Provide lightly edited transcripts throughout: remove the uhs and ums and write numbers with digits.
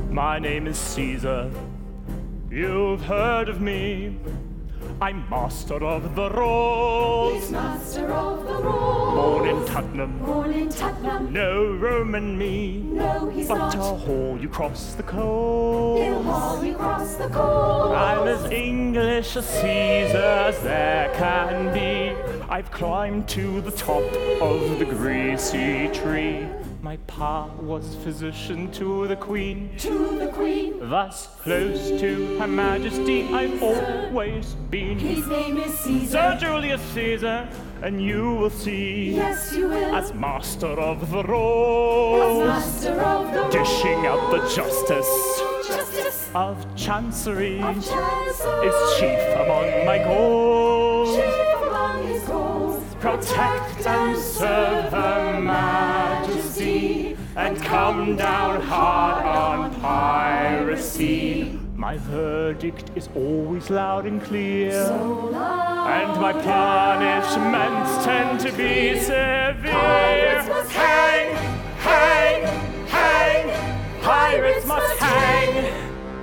My name is Caesar. You've heard of me. I'm master of the rolls. He's master of the rolls. Born in Tottenham. Born in Tottenham. No Roman me. No, he's but not. I'll haul you across the coals. He'll haul you across the coals. I'm as English a Caesar as there can be. I've climbed to the top of the greasy tree. My pa was physician to the Queen. To the Queen. Thus close to Her Majesty I've always been. His name is Caesar. Sir Julius Caesar, and you will see. Yes, you will. As master of the rolls. As master of the rolls. Dishing out the justice. Justice Of Chancery. of Chancery. Is chief among my goals. Chief among his goals. Protect and serve Her Majesty, and come down hard on piracy. My verdict is always loud and clear, So loud. and my punishments tend to be severe. Pirates must Hang, hang, hang, pirates must hang.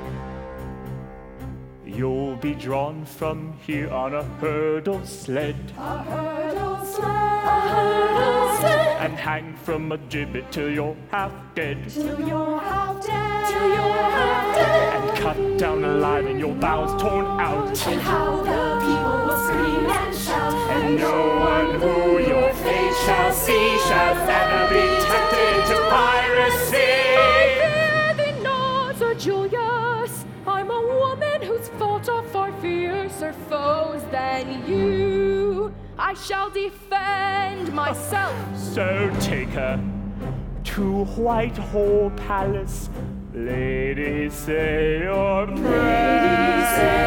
You'll be drawn from here on a hurdle sled, A hurdle sled. A hurdle sled. and hang from a gibbet till you're half dead, Till you're half dead. Till you're half dead. and cut down alive and your bowels torn out, And how the people will scream and shout. and no one who your fate shall see shall ever be tempted to piracy. Fear thee not, Sir Julius. I'm a woman who's fought off far fiercer foes than you. I shall defend myself. So take her to Whitehall Palace. Ladies, say your prayers.